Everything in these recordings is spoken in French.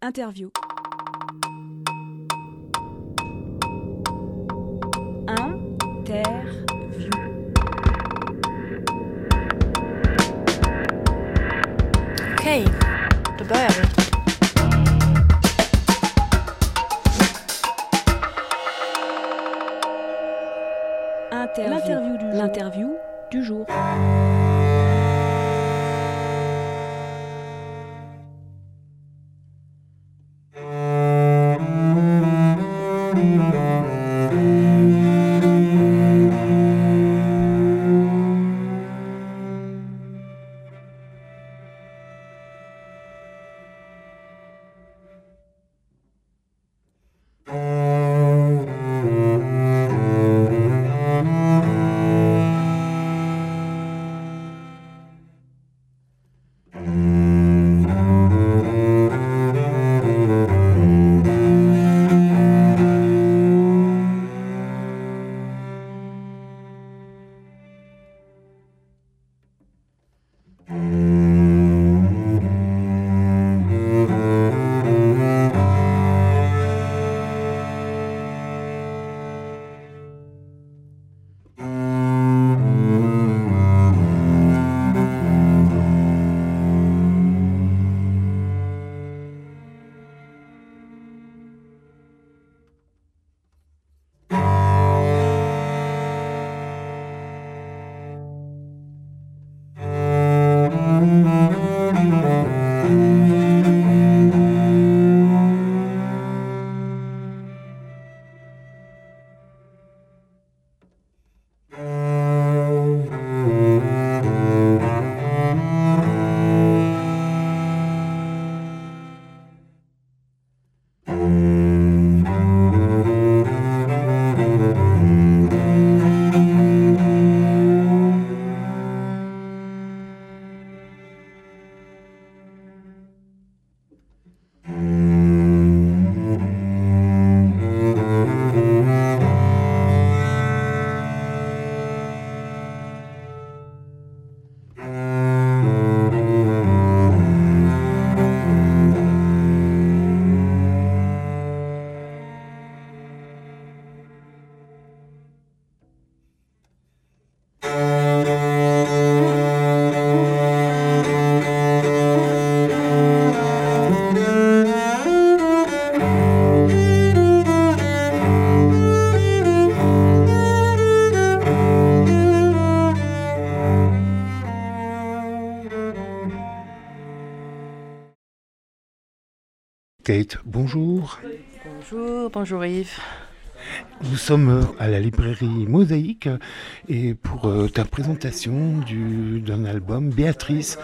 Interview. Interview. Okej, då börjar vi. L'interview du jour. Kate, bonjour. Bonjour Yves. Nous sommes à la librairie Mosaïque et pour ta présentation d'un album Béatrice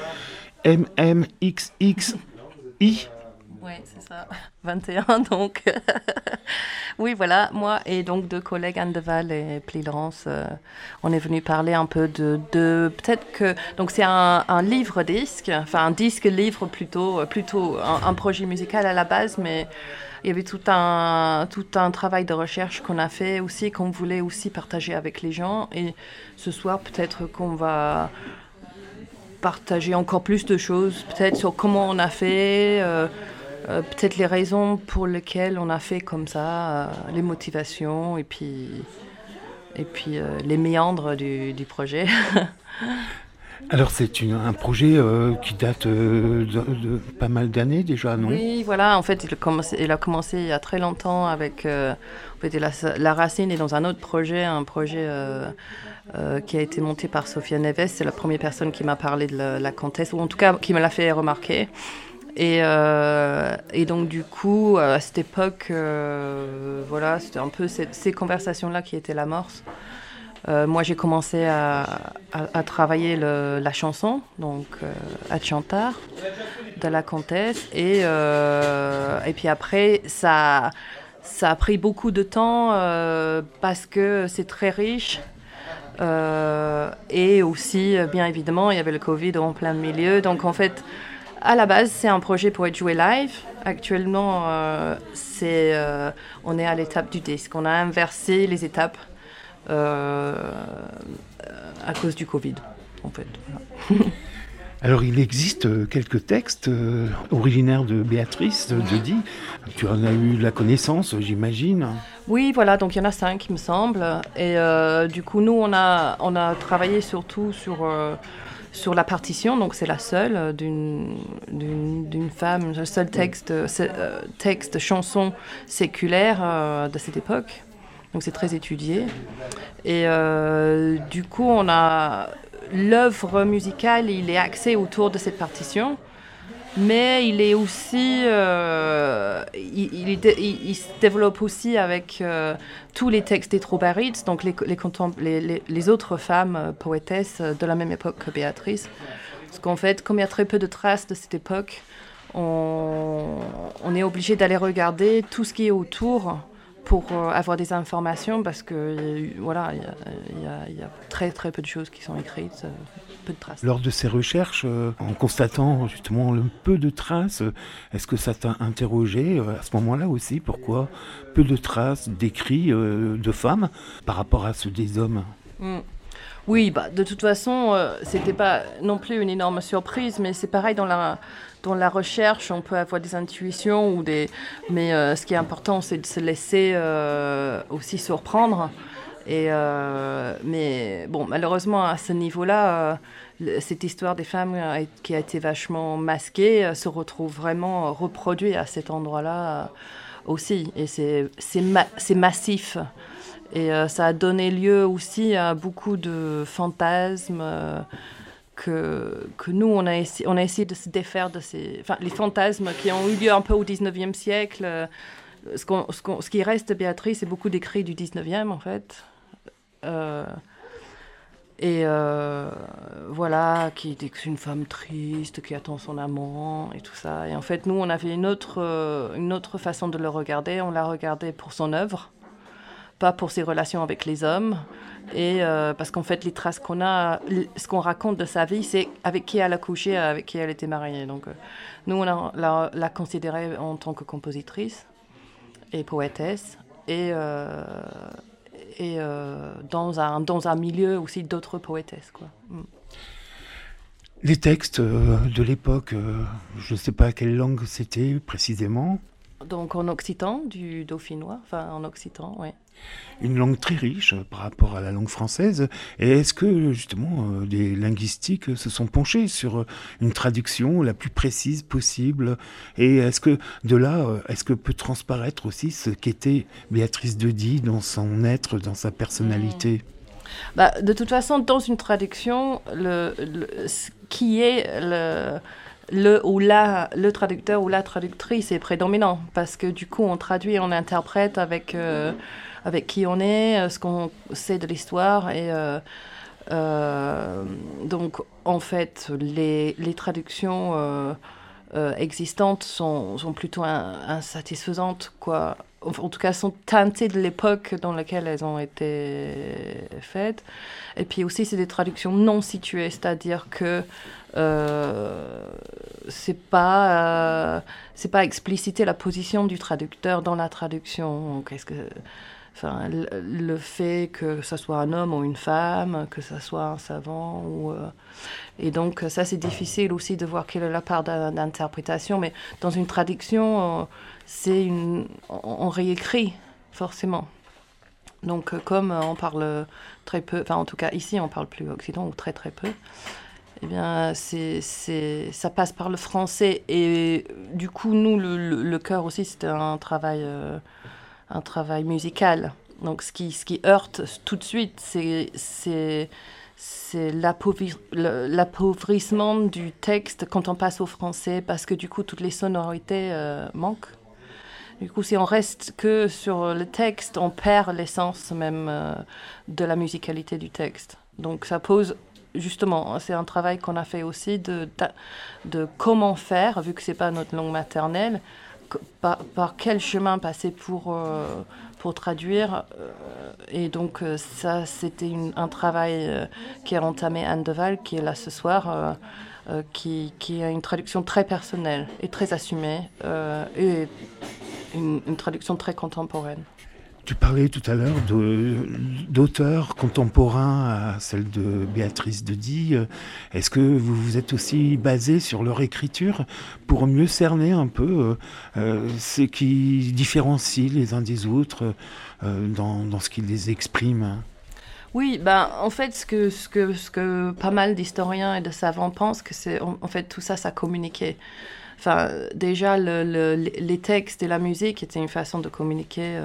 MMXXI. Oui, c'est ça, 21 donc. Oui, voilà, moi et donc deux collègues, Anne Deval et Pli Laurence, on est venu parler un peu de peut-être que... Donc c'est un livre-disque, enfin un disque-livre plutôt un projet musical à la base, mais il y avait tout un travail de recherche qu'on a fait aussi, qu'on voulait aussi partager avec les gens. Et ce soir, peut-être qu'on va partager encore plus de choses, peut-être sur comment on a fait... peut-être les raisons pour lesquelles on a fait comme ça, les motivations et puis les méandres du projet. Alors c'est un projet qui date de pas mal d'années déjà, non ? Oui, voilà, en fait il a commencé il y a très longtemps avec en fait, la racine est dans un autre projet, qui a été monté par Sophia Neves. C'est la première personne qui m'a parlé de la comtesse, ou en tout cas qui me l'a fait remarquer. Et donc du coup, à cette époque, voilà, c'était un peu ces conversations-là qui étaient l'amorce. Moi, j'ai commencé à travailler la chanson, donc à chantar de la comtesse, et puis après, ça a pris beaucoup de temps parce que c'est très riche. Et aussi, bien évidemment, il y avait le Covid en plein milieu, donc en fait. À la base, c'est un projet pour être joué live. Actuellement, on est à l'étape du disque. On a inversé les étapes à cause du Covid, en fait. Voilà. Alors il existe quelques textes originaires de Béatrice de Die. Tu en as eu la connaissance, j'imagine. Oui, voilà, donc il y en a 5, il me semble. Et du coup, nous, on a travaillé surtout sur la partition, donc c'est la seule d'une femme, le seul texte chanson séculaire de cette époque. Donc c'est très étudié. Et du coup, l'œuvre musicale, il est axé autour de cette partition, mais il est aussi, il se développe aussi avec tous les textes des Troubarides, donc les autres femmes poétesses de la même époque que Béatrice. Parce qu'en fait, comme il y a très peu de traces de cette époque, on est obligé d'aller regarder tout ce qui est autour pour avoir des informations, parce que voilà, il y a très très peu de choses qui sont écrites, peu de traces. Lors de ces recherches, en constatant justement le peu de traces, est-ce que ça t'a interrogé à ce moment-là aussi? Pourquoi peu de traces d'écrits de femmes par rapport à ceux des hommes? Oui, de toute façon, c'était pas non plus une énorme surprise, mais c'est pareil dans la recherche, on peut avoir des intuitions mais ce qui est important, c'est de se laisser aussi surprendre. Mais bon, malheureusement, à ce niveau-là, cette histoire des femmes qui a été vachement masquée se retrouve vraiment reproduite à cet endroit-là aussi. Et c'est massif. Et ça a donné lieu aussi à beaucoup de fantasmes que nous, on a essayé de se défaire de les fantasmes qui ont eu lieu un peu au 19e siècle. Ce qui reste de Béatrice, c'est beaucoup d'écrits du 19e, en fait. Voilà, qui dit que c'est une femme triste, qui attend son amant et tout ça. Et en fait, nous, on avait une autre façon de le regarder. On l'a regardé pour son œuvre, pas pour ses relations avec les hommes. Et parce qu'en fait, les traces qu'on a, ce qu'on raconte de sa vie, c'est avec qui elle a couché, avec qui elle était mariée. Donc, nous, on l'a considérée en tant que compositrice et poétesse. Et dans un milieu aussi d'autres poétesses, quoi. Les textes de l'époque, je ne sais pas quelle langue c'était précisément. Donc en occitan, du dauphinois, enfin en occitan, oui. Une langue très riche par rapport à la langue française. Et est-ce que justement des linguistiques se sont penchés sur une traduction la plus précise possible? Et est-ce que de là, est-ce que peut transparaître aussi ce qu'était Béatrice de Die dans son être, dans sa personnalité? De toute façon, dans une traduction, ce qui est le traducteur ou la traductrice est prédominant, parce que du coup, on traduit, on interprète avec qui on est, ce qu'on sait de l'histoire. Et donc, en fait, les traductions existantes sont plutôt insatisfaisantes, quoi. En tout cas, sont teintées de l'époque dans laquelle elles ont été faites. Et puis aussi, c'est des traductions non situées, c'est-à-dire que c'est pas expliciter la position du traducteur dans la traduction. Donc, le fait que ça soit un homme ou une femme, que ça soit un savant et donc ça, c'est difficile aussi de voir quelle est la part d'interprétation. Mais dans une traduction, on réécrit forcément. Donc comme on parle très peu, enfin en tout cas ici on parle plus occitan ou très très peu, eh bien ça passe par le français. Et du coup nous le chœur aussi, c'était un travail musical. Donc ce qui heurte tout de suite, c'est l'appauvrissement du texte quand on passe au français, parce que du coup toutes les sonorités manquent. Du coup, si on reste que sur le texte, on perd l'essence même de la musicalité du texte. Donc ça pose, justement, c'est un travail qu'on a fait aussi de comment faire, vu que c'est pas notre langue maternelle, par quel chemin passer pour traduire. Et donc ça, c'était un travail qui a entamé Anne Deval, qui est là ce soir, qui a une traduction très personnelle et très assumée, et une traduction très contemporaine. Tu parlais tout à l'heure d'auteurs contemporains à celle de Béatrice de Die. Est-ce que vous vous êtes aussi basé sur leur écriture pour mieux cerner un peu ce qui différencie les uns des autres dans ce qui les exprime? Oui, ben, en fait, ce que pas mal d'historiens et de savants pensent, que c'est, en fait, tout ça, ça communiquait. Enfin, déjà, les textes et la musique étaient une façon de communiquer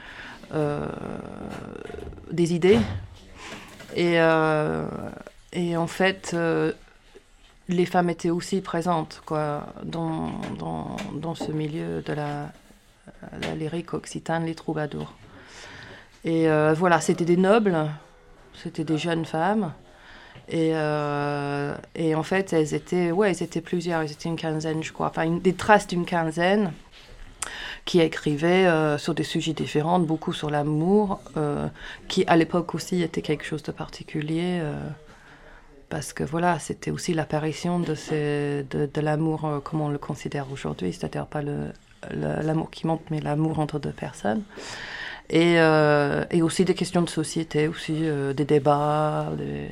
des idées. Et en fait, les femmes étaient aussi présentes, quoi, dans ce milieu de la lyrique occitane, les troubadours. Et voilà, c'était des nobles, c'était des jeunes femmes. Et en fait, elles étaient plusieurs, elles étaient une quinzaine, je crois. Enfin, des traces d'une quinzaine qui écrivaient sur des sujets différents, beaucoup sur l'amour, qui à l'époque aussi était quelque chose de particulier. Parce que voilà, c'était aussi l'apparition de l'amour comme on le considère aujourd'hui, c'est-à-dire pas l'amour qui monte, mais l'amour entre deux personnes. Et aussi des questions de société, aussi des débats,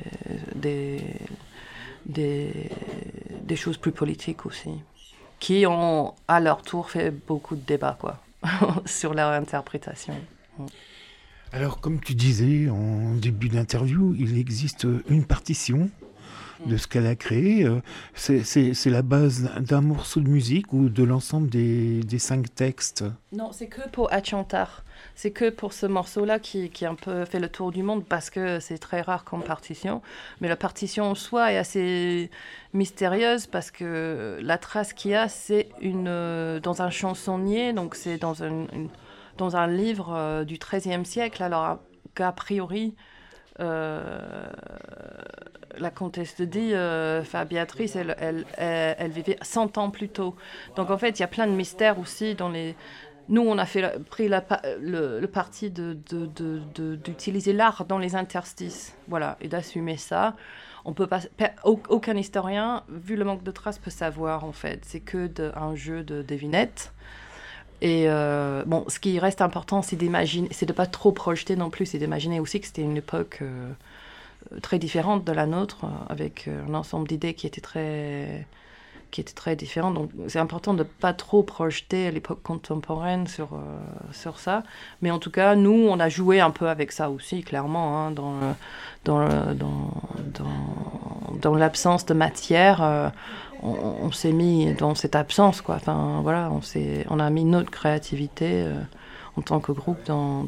des choses plus politiques aussi, qui ont à leur tour fait beaucoup de débats, quoi, sur leur interprétation. Alors, comme tu disais en début d'interview, il existe une partition de ce qu'elle a créé. C'est la base d'un morceau de musique ou de l'ensemble des 5 textes? Non, c'est que pour Achantar. C'est que pour ce morceau-là qui a un peu fait le tour du monde parce que c'est très rare comme partition. Mais la partition en soi est assez mystérieuse parce que la trace qu'il y a, c'est dans un chansonnier, donc c'est dans un livre du XIIIe siècle, alors qu'a priori, la comtesse de Die, Béatrice, elle vivait 100 ans plus tôt. Donc en fait, il y a plein de mystères aussi dans les... Nous, on a pris le parti d'utiliser l'art dans les interstices, voilà, et d'assumer ça. On peut pas, aucun historien, vu le manque de traces, peut savoir, en fait. C'est que un jeu de devinettes. Et bon, ce qui reste important, c'est d'imaginer, c'est de pas trop projeter non plus, c'est d'imaginer aussi que c'était une époque très différente de la nôtre, avec un ensemble d'idées qui étaient très différentes. Donc, c'est important de ne pas trop projeter l'époque contemporaine sur ça. Mais en tout cas, nous, on a joué un peu avec ça aussi, clairement, hein, dans l'absence de matière. On s'est mis dans cette absence, quoi. Enfin, voilà, on a mis notre créativité en tant que groupe dans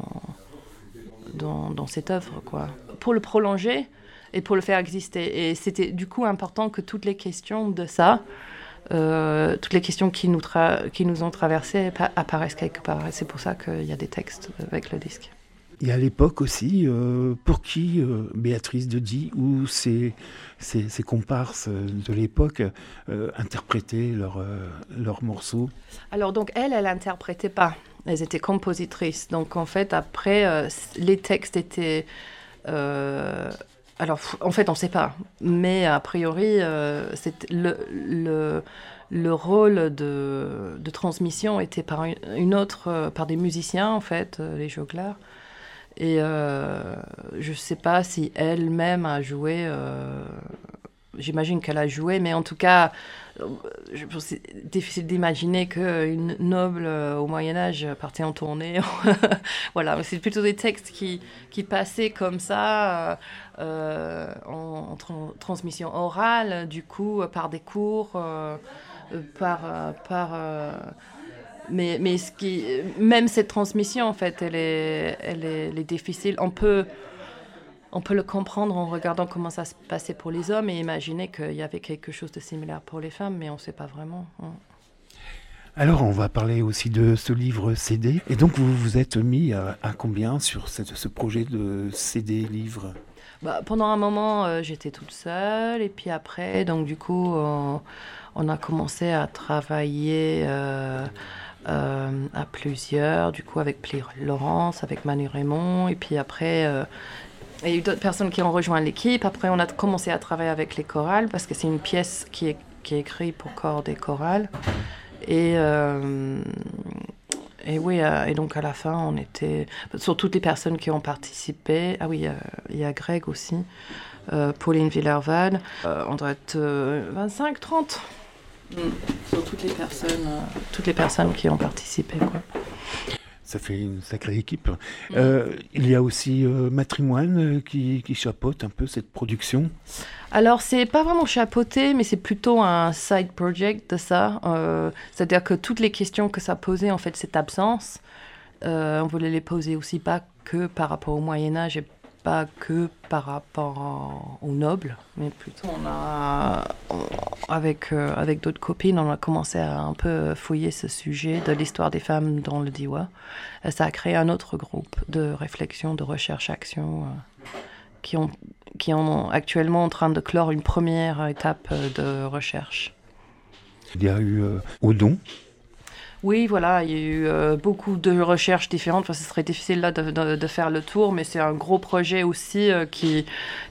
cette œuvre, quoi. Pour le prolonger et pour le faire exister. Et c'était du coup important que toutes les questions de ça, toutes les questions qui nous ont traversées apparaissent quelque part. Et c'est pour ça qu'il y a des textes avec le disque. Et à l'époque aussi, pour qui Béatrice de Die ou ses comparses de l'époque interprétaient leurs morceaux? Alors donc elle interprétait pas. Elles étaient compositrices. Donc en fait, après, les textes étaient... alors en fait, on ne sait pas. Mais a priori, c'était le rôle de transmission était par par des musiciens, en fait, les jongleurs. Et je ne sais pas si elle-même a joué, j'imagine qu'elle a joué, mais en tout cas, c'est difficile d'imaginer qu'une noble au Moyen-Âge partait en tournée. Voilà, c'est plutôt des textes qui passaient comme ça, en transmission orale, du coup, par des cours, mais même cette transmission, en fait, elle est difficile. On peut le comprendre en regardant comment ça se passait pour les hommes et imaginer qu'il y avait quelque chose de similaire pour les femmes, mais on ne sait pas vraiment. Hein. Alors, on va parler aussi de ce livre CD. Et donc, vous vous êtes mis à combien sur ce projet de CD-livre ? Pendant un moment, j'étais toute seule. Et puis après, donc du coup, on a commencé à travailler... à plusieurs, du coup avec Laurence, avec Manu Raymond, et puis après il y a eu d'autres personnes qui ont rejoint l'équipe. Après on a commencé à travailler avec les chorales parce que c'est une pièce qui est écrite pour cordes et chorales, et et oui, et donc à la fin, on était... Sur toutes les personnes qui ont participé, ah oui, il y a Greg aussi, Pauline Villerval, on doit être 25, 30. Sur toutes les personnes qui ont participé, quoi. Ça fait une sacrée équipe. Il y a aussi Matrimoine qui chapeaute un peu cette production. Alors, c'est pas vraiment chapeauté, mais c'est plutôt un side project de ça. C'est-à-dire que toutes les questions que ça posait, en fait, cette absence, on voulait les poser aussi pas que par rapport au Moyen-Âge et pas que par rapport aux nobles, mais plutôt avec d'autres copines, on a commencé à un peu fouiller ce sujet de l'histoire des femmes dans le Diois. Et ça a créé un autre groupe de réflexion, de recherche-action qui sont actuellement en train de clore une première étape de recherche. Il y a eu Odon. Oui, voilà, il y a eu beaucoup de recherches différentes. Enfin, ce serait difficile là de faire le tour, mais c'est un gros projet aussi qui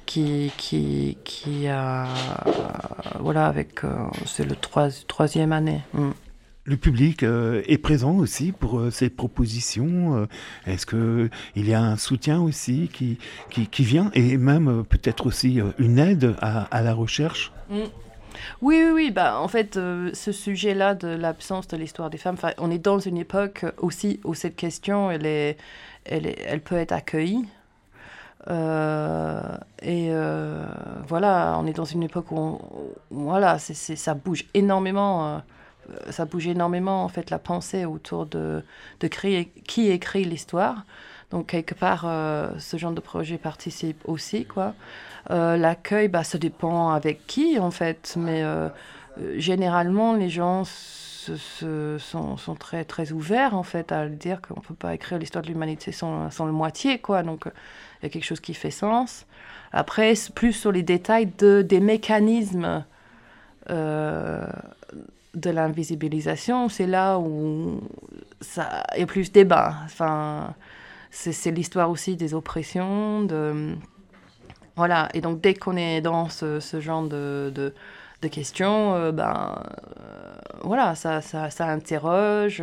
a... voilà, c'est le troisième année. Le public est présent aussi pour ces propositions. Est-ce qu'il y a un soutien aussi qui vient et même peut-être aussi une aide à la recherche? Oui. Bah, en fait, ce sujet-là de l'absence de l'histoire des femmes, on est dans une époque aussi où cette question, elle peut être accueillie. Voilà, on est dans une époque où voilà, ça bouge énormément. Ça bouge énormément, en fait, la pensée autour de créer qui écrit l'histoire. Donc, quelque part, ce genre de projet participe aussi, quoi. L'accueil, ça dépend avec qui, en fait. Mais généralement, les gens sont très, très ouverts, en fait, à dire qu'on ne peut pas écrire l'histoire de l'humanité sans le moitié, quoi. Donc, il y a quelque chose qui fait sens. Après, plus sur les détails des mécanismes de l'invisibilisation, c'est là où il y a plus de débat. Enfin, c'est l'histoire aussi des oppressions, voilà. Et donc, dès qu'on est dans ce genre de questions, voilà, ça interroge.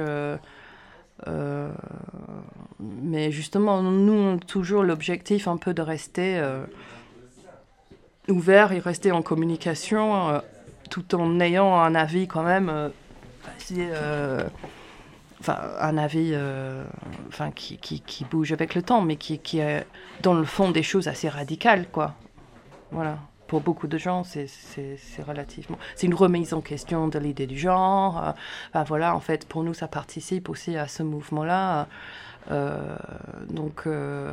Mais justement, nous, on a toujours l'objectif un peu de rester ouvert et rester en communication tout en ayant un avis quand même un avis qui bouge avec le temps, mais qui est dans le fond des choses assez radical, quoi. Voilà. Pour beaucoup de gens, c'est relativement... C'est une remise en question de l'idée du genre. Voilà, en fait, pour nous, ça participe aussi à ce mouvement-là. Donc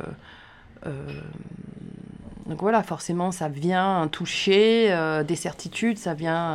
voilà, forcément, ça vient toucher des certitudes, ça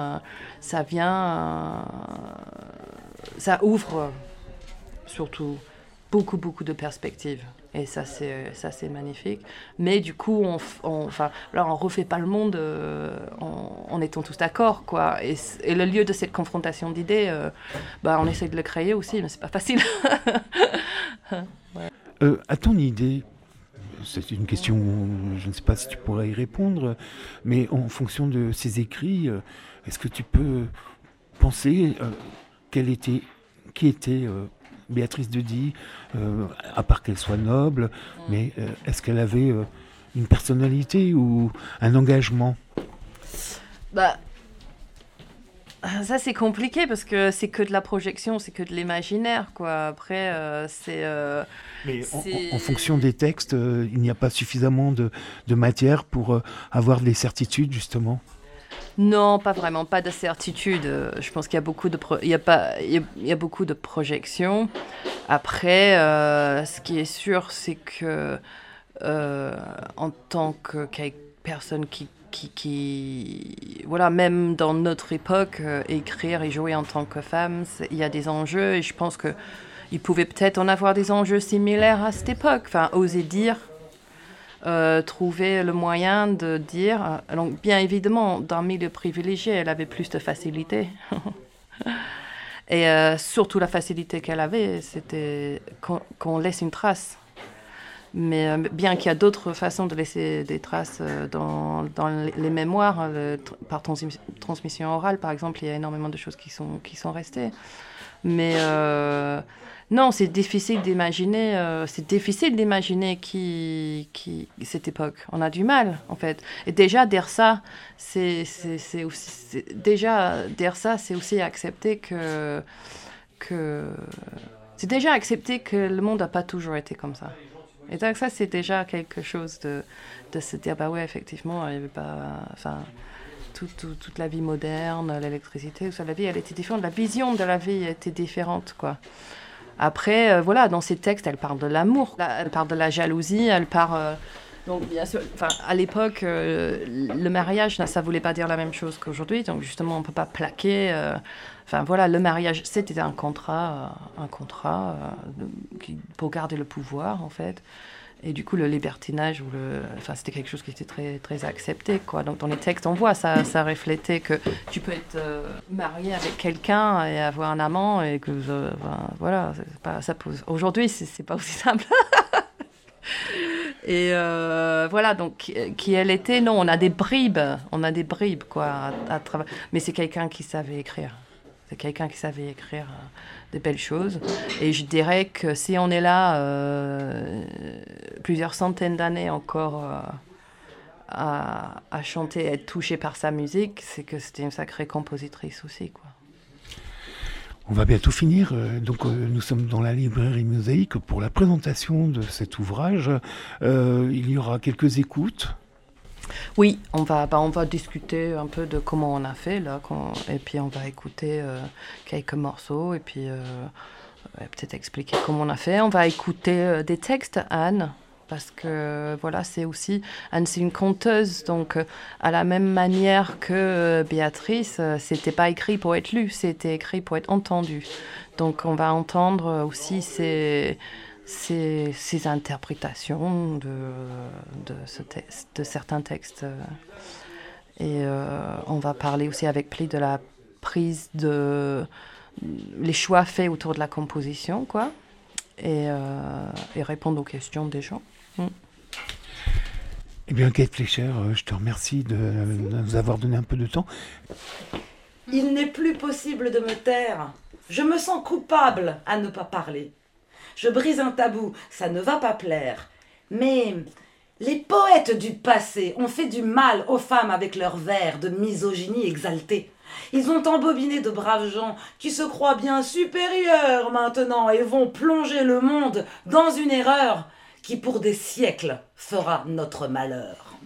ouvre surtout beaucoup de perspectives. Et ça, c'est magnifique. Mais du coup, on refait pas le monde en étant tous d'accord, quoi. Et le lieu de cette confrontation d'idées, on essaie de le créer aussi, mais c'est pas facile. Ouais. À ton idée, c'est une question, je ne sais pas si tu pourrais y répondre, mais en fonction de ces écrits, est-ce que tu peux penser qui était Béatrice de Die, à part qu'elle soit noble, mais est-ce qu'elle avait une personnalité ou un engagement? Ça, c'est compliqué parce que c'est que de la projection, c'est que de l'imaginaire, quoi. Après, Mais en fonction des textes, il n'y a pas suffisamment de matière pour avoir des certitudes, justement? Non, pas vraiment, pas de certitude. Je pense qu'il y a beaucoup il y a beaucoup de projections. Après, ce qui est sûr, c'est que en tant que personne qui voilà, même dans notre époque, écrire et jouer en tant que femme, il y a des enjeux, et je pense que il pouvait peut-être en avoir des enjeux similaires à cette époque. Enfin, oser dire. Trouver le moyen de dire... Donc, bien évidemment, dans le milieu privilégié, elle avait plus de facilité. Et surtout, la facilité qu'elle avait, c'était qu'on laisse une trace. Mais bien qu'il y a d'autres façons de laisser des traces dans les mémoires, par transmission orale, par exemple, il y a énormément de choses qui sont restées. Mais Non, c'est difficile d'imaginer. Cette époque. On a du mal, en fait. Et déjà dire ça, c'est aussi accepter que c'est déjà accepter que le monde n'a pas toujours été comme ça. Et donc ça, c'est déjà quelque chose de se dire, bah ouais, effectivement, il n'y avait pas, enfin, toute la vie moderne, l'électricité, tout ça, la vie, elle était différente. La vision de la vie était différente, quoi. Après, voilà, dans ces textes, elle parle de l'amour, elle parle de la jalousie, elle parle... donc, bien sûr, à l'époque, le mariage, ça ne voulait pas dire la même chose qu'aujourd'hui. Donc, justement, on ne peut pas plaquer... voilà, le mariage, c'était un contrat pour garder le pouvoir, en fait. Et du coup, le libertinage, c'était quelque chose qui était très, très accepté, quoi. Donc, dans les textes, on voit ça reflétait que tu peux être marié avec quelqu'un et avoir un amant et que, voilà, ça pose... Aujourd'hui, c'est pas aussi simple. Et voilà, donc, qui elle était, non, on a des bribes, quoi, à travers. Mais c'est quelqu'un qui savait écrire. C'est quelqu'un qui savait écrire des belles choses. Et je dirais que si on est là plusieurs centaines d'années encore à chanter, à être touché par sa musique, c'est que c'était une sacrée compositrice aussi, quoi. On va bientôt finir. Nous sommes dans la librairie Mosaïque pour la présentation de cet ouvrage. Il y aura quelques écoutes. Oui, on va discuter un peu de comment on a fait là, et puis on va écouter quelques morceaux et puis peut-être expliquer comment on a fait. On va écouter des textes, Anne, parce que voilà, c'est une conteuse, donc à la même manière que Béatrice, c'était pas écrit pour être lu, c'était écrit pour être entendu. Donc on va entendre aussi ces interprétations de certains textes. Et on va parler aussi avec Pli de la prise les choix faits autour de la composition, quoi, et répondre aux questions des gens. Eh bien, Kate Fleischer, je te remercie de nous avoir donné un peu de temps. Il n'est plus possible de me taire. Je me sens coupable à ne pas parler. Je brise un tabou, ça ne va pas plaire. Mais les poètes du passé ont fait du mal aux femmes avec leurs vers de misogynie exaltée. Ils ont embobiné de braves gens qui se croient bien supérieurs maintenant et vont plonger le monde dans une erreur qui pour des siècles fera notre malheur.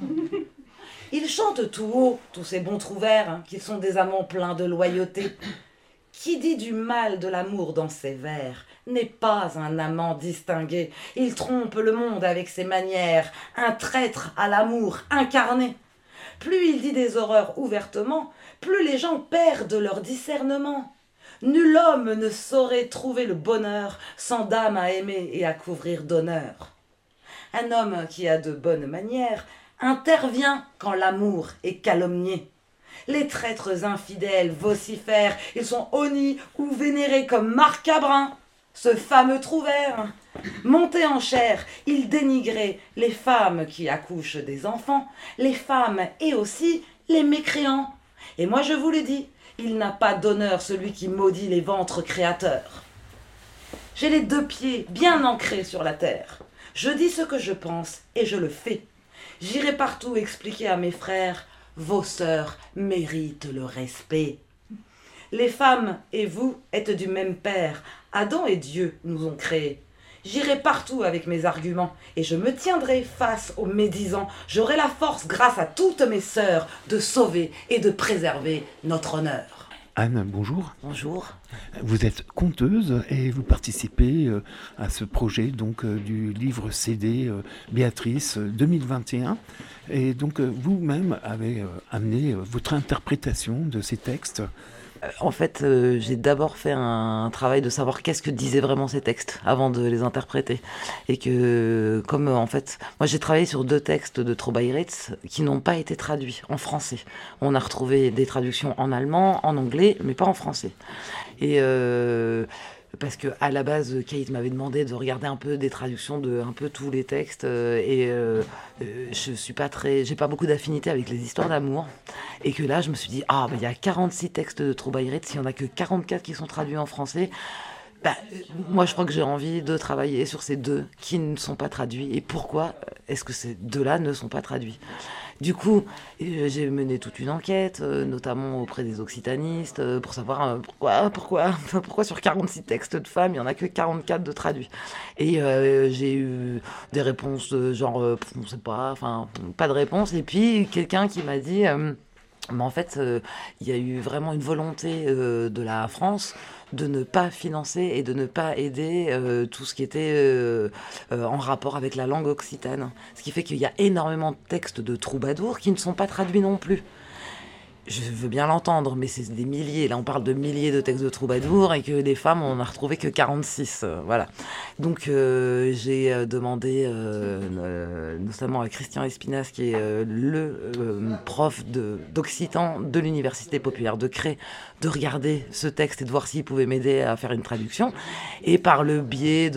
Ils chantent tout haut, tous ces bons trouvères, qu'ils sont des amants pleins de loyauté. Qui dit du mal de l'amour dans ses vers n'est pas un amant distingué. Il trompe le monde avec ses manières, un traître à l'amour incarné. Plus il dit des horreurs ouvertement, plus les gens perdent leur discernement. Nul homme ne saurait trouver le bonheur sans dame à aimer et à couvrir d'honneur. Un homme qui a de bonnes manières intervient quand l'amour est calomnié. Les traîtres infidèles vocifèrent, ils sont honnis ou vénérés comme Marc Cabrin, ce fameux trouvère. Monté en chair, il dénigrait les femmes qui accouchent des enfants, les femmes et aussi les mécréants. Et moi je vous l'ai dit, il n'a pas d'honneur celui qui maudit les ventres créateurs. J'ai les 2 pieds bien ancrés sur la terre. Je dis ce que je pense et je le fais. J'irai partout expliquer à mes frères, vos sœurs méritent le respect. Les femmes et vous êtes du même père. Adam et Dieu nous ont créés. J'irai partout avec mes arguments et je me tiendrai face aux médisants. J'aurai la force, grâce à toutes mes sœurs, de sauver et de préserver notre honneur. Anne, bonjour. Bonjour. Vous êtes conteuse et vous participez à ce projet du livre CD Béatrice 2021. Et donc vous-même avez amené votre interprétation de ces textes. En fait, j'ai d'abord fait un travail de savoir qu'est-ce que disaient vraiment ces textes avant de les interpréter. Et que, comme en fait, moi j'ai travaillé sur 2 textes de Trobairetz qui n'ont pas été traduits en français. On a retrouvé des traductions en allemand, en anglais, mais pas en français. Et parce que à la base, Kate m'avait demandé de regarder un peu des traductions de un peu tous les textes je suis pas j'ai pas beaucoup d'affinité avec les histoires d'amour, et que là je me suis dit il y a 46 textes de Trobairetz, s'il y en a que 44 qui sont traduits en français, Moi, je crois que j'ai envie de travailler sur ces deux qui ne sont pas traduits. Et pourquoi est-ce que ces deux-là ne sont pas traduits ? Du coup, j'ai mené toute une enquête, notamment auprès des occitanistes, pour savoir pourquoi sur 46 textes de femmes, il n'y en a que 44 de traduits. Et j'ai eu des réponses de genre, on ne sait pas, enfin, pas de réponse. Et puis, quelqu'un qui m'a dit... mais en fait, il y a eu vraiment une volonté de la France de ne pas financer et de ne pas aider tout ce qui était en rapport avec la langue occitane. Ce qui fait qu'il y a énormément de textes de troubadours qui ne sont pas traduits non plus. Je veux bien l'entendre, mais c'est des milliers. Là, on parle de milliers de textes de troubadours et que les femmes, on n'a retrouvé que 46. Voilà. Donc, j'ai demandé, notamment à Christian Espinas, qui est le prof d'occitan de l'Université populaire de Cré, de regarder ce texte et de voir s'il pouvait m'aider à faire une traduction. Et par le biais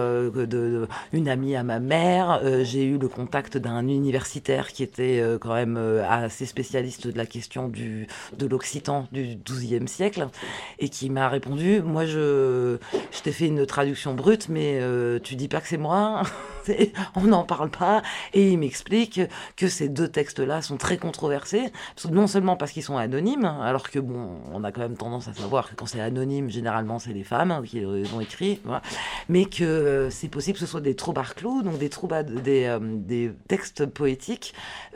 d'une amie à ma mère, j'ai eu le contact d'un universitaire qui était quand même assez spécialiste de la question de l'occitan du XIIe siècle et qui m'a répondu: moi je t'ai fait une traduction brute, mais tu dis pas que c'est moi. On n'en parle pas. Et il m'explique que ces deux textes-là sont très controversés, non seulement parce qu'ils sont anonymes, alors que bon, on a quand même tendance à savoir que quand c'est anonyme, généralement c'est les femmes qui les ont écrits, voilà. Mais que c'est possible que ce soit des troubarclous, donc des textes poétiques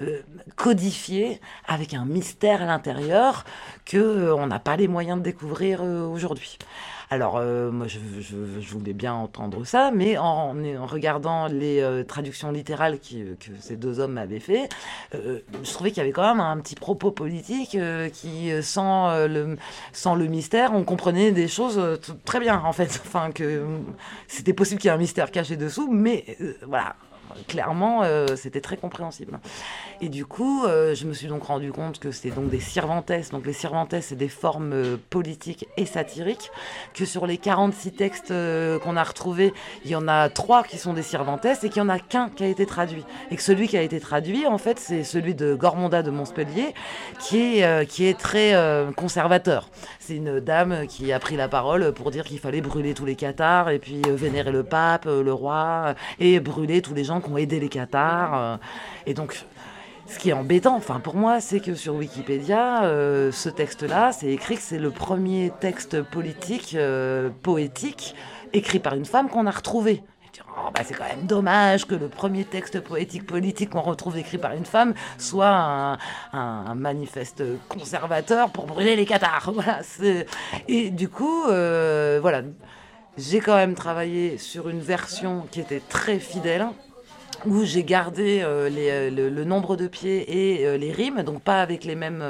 codifiés avec un mystère à l'intérieur que on n'a pas les moyens de découvrir aujourd'hui. Alors, moi, je voulais bien entendre ça, mais en regardant les traductions littérales que ces deux hommes m'avaient fait, je trouvais qu'il y avait quand même un petit propos politique qui, sans le mystère, on comprenait des choses très bien, en fait. Enfin, que c'était possible qu'il y ait un mystère caché dessous, mais voilà. Clairement, c'était très compréhensible. Et du coup, je me suis donc rendu compte que c'était donc des Cervantes. Donc les Cervantes, c'est des formes politiques et satiriques. Que sur les 46 textes qu'on a retrouvés, il y en a 3 qui sont des Cervantes et qu'il n'y en a qu'un qui a été traduit. Et que celui qui a été traduit, en fait, c'est celui de Gormonda de Montpellier, qui est très conservateur. C'est une dame qui a pris la parole pour dire qu'il fallait brûler tous les cathares et puis vénérer le pape, le roi, et brûler tous les gens qui ont aidé les cathares. Et donc, ce qui est embêtant, enfin pour moi, c'est que sur Wikipédia, ce texte-là, c'est écrit que c'est le premier texte politique, poétique, écrit par une femme qu'on a retrouvé. C'est quand même dommage que le premier texte poétique politique qu'on retrouve écrit par une femme soit un manifeste conservateur pour brûler les cathares. Voilà, et du coup, voilà, j'ai quand même travaillé sur une version qui était très fidèle, où j'ai gardé le nombre de pieds et les rimes, donc pas avec les mêmes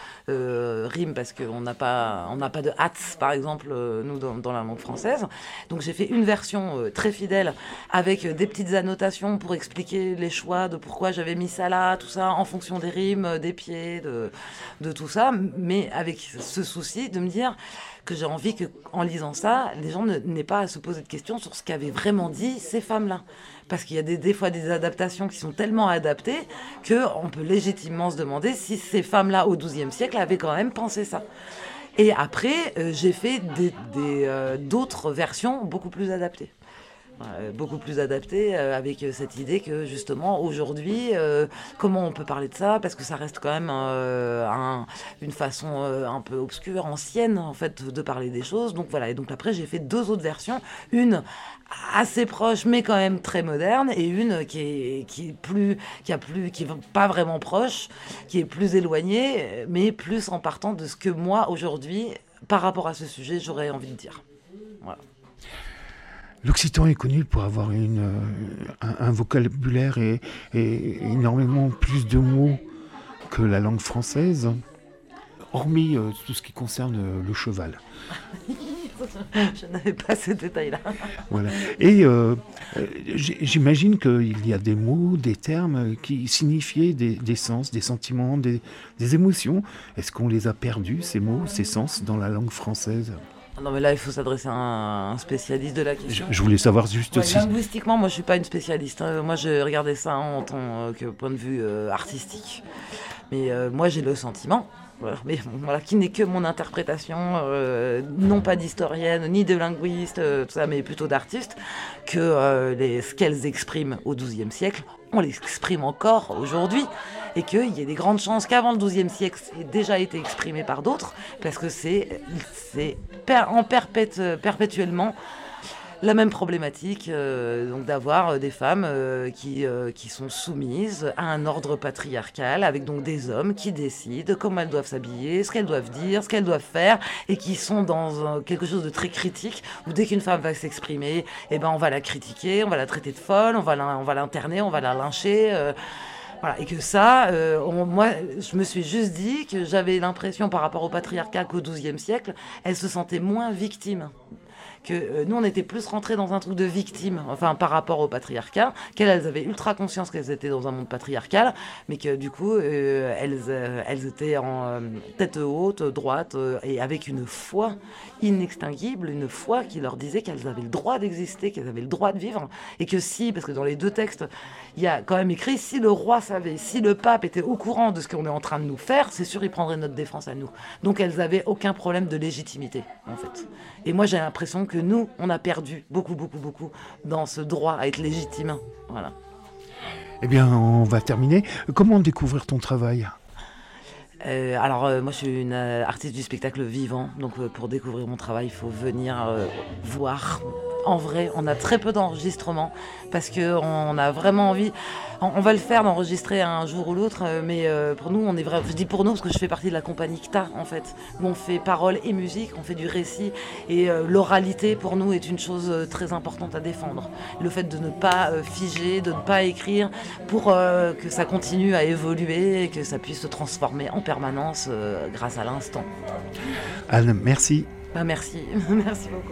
rimes, parce qu'on n'a pas de hats, par exemple, nous, dans la langue française. Donc j'ai fait une version très fidèle, avec des petites annotations pour expliquer les choix de pourquoi j'avais mis ça là, tout ça, en fonction des rimes, des pieds, de tout ça, mais avec ce souci de me dire que j'ai envie qu'en lisant ça, les gens n'aient pas à se poser de questions sur ce qu'avaient vraiment dit ces femmes-là. Parce qu'il y a des fois des adaptations qui sont tellement adaptées qu'on peut légitimement se demander si ces femmes-là, au XIIe siècle, avaient quand même pensé ça. Et après, j'ai fait d'autres versions beaucoup plus adaptées. Avec cette idée que justement aujourd'hui, comment on peut parler de ça, parce que ça reste quand même une façon un peu obscure, ancienne en fait, de parler des choses. Donc voilà, et donc après j'ai fait 2 autres versions, une assez proche mais quand même très moderne, et une qui est pas vraiment proche, qui est plus éloignée, mais plus en partant de ce que moi aujourd'hui, par rapport à ce sujet, j'aurais envie de dire. Voilà. L'occitan est connu pour avoir un vocabulaire et énormément plus de mots que la langue française, hormis tout ce qui concerne le cheval. Je n'avais pas ce détail-là. Voilà. Et j'imagine qu'il y a des mots, des termes qui signifiaient des sens, des sentiments, des émotions. Est-ce qu'on les a perdus, ces mots, ces sens, dans la langue française ? Non, mais là, il faut s'adresser à un spécialiste de la question. Je voulais savoir juste aussi. Linguistiquement, moi, je ne suis pas une spécialiste. Moi, je regardais ça en tant que point de vue artistique. Mais moi, j'ai le sentiment voilà, mais bon, voilà, qui n'est que mon interprétation, non pas d'historienne, ni de linguiste, tout ça, mais plutôt d'artiste, que ce qu'elles expriment au XIIe siècle, on l'exprime encore aujourd'hui, et qu'il y ait des grandes chances qu'avant le XIIe siècle, ça ait déjà été exprimé par d'autres, parce que c'est perpétuellement la même problématique, donc d'avoir des femmes qui sont soumises à un ordre patriarcal, avec donc des hommes qui décident comment elles doivent s'habiller, ce qu'elles doivent dire, ce qu'elles doivent faire, et qui sont dans quelque chose de très critique, où dès qu'une femme va s'exprimer, eh ben on va la critiquer, on va la traiter de folle, on va l'interner, on va la lyncher. Voilà, et que ça, moi, je me suis juste dit que j'avais l'impression par rapport au patriarcat qu'au XIIe siècle, elles se sentaient moins victimes. Que nous, on était plus rentrés dans un truc de victime, enfin par rapport au patriarcat, qu'elles avaient ultra conscience qu'elles étaient dans un monde patriarcal, mais que du coup, elles étaient en tête haute, droite, et avec une foi inextinguible, une foi qui leur disait qu'elles avaient le droit d'exister, qu'elles avaient le droit de vivre, et que si, parce que dans les deux textes, il y a quand même écrit, si le roi savait, si le pape était au courant de ce qu'on est en train de nous faire, c'est sûr, il prendrait notre défense à nous. Donc elles avaient aucun problème de légitimité, en fait. Et moi, j'ai l'impression que nous, on a perdu beaucoup dans ce droit à être légitime. Voilà. Eh bien, on va terminer. Comment découvrir ton travail ? Moi je suis une artiste du spectacle vivant, donc pour découvrir mon travail il faut venir voir. En vrai, on a très peu d'enregistrements parce qu'on a vraiment envie, on va le faire d'enregistrer un jour ou l'autre, mais pour nous, je dis pour nous parce que je fais partie de la compagnie CTA en fait, où on fait parole et musique, on fait du récit, et l'oralité pour nous est une chose très importante à défendre. Le fait de ne pas figer, de ne pas écrire, pour que ça continue à évoluer et que ça puisse se transformer en permanence grâce à l'instant. Anne, merci. Merci, merci beaucoup.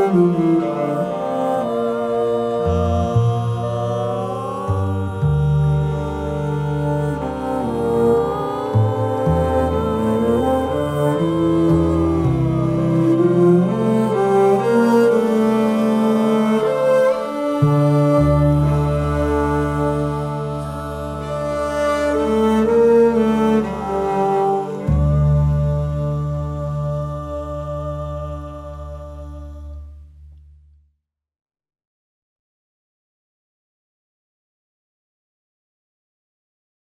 Thank you.